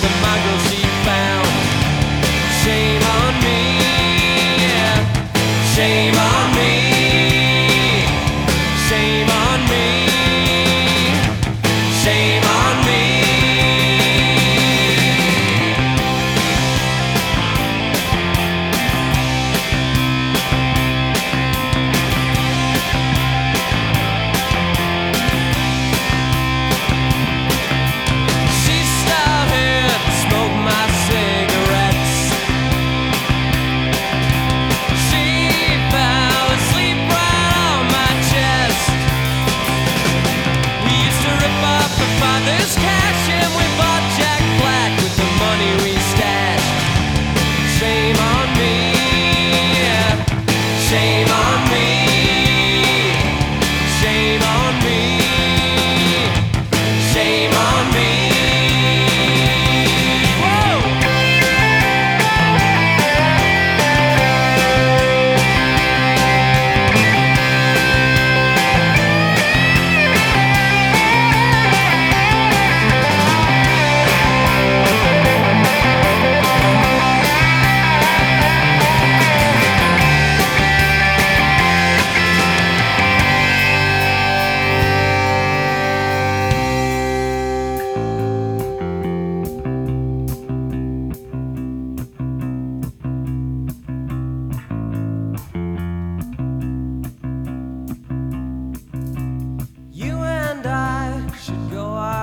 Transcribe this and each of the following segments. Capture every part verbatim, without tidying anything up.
the mongrel she found. Shame on me, yeah. Shame on me. Shame on me. Shame on me. There's cash and we bought Jack Black with the money we stashed. Shame on me, yeah. Shame on me. Shame on me. Shame on me.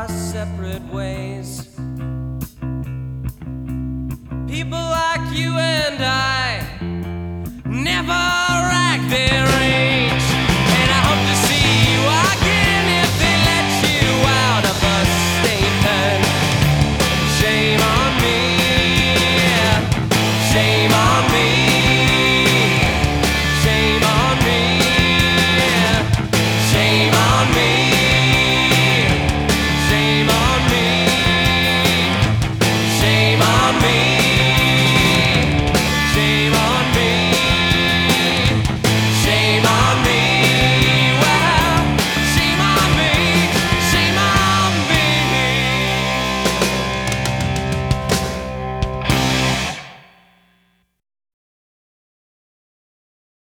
Separate ways. People like you and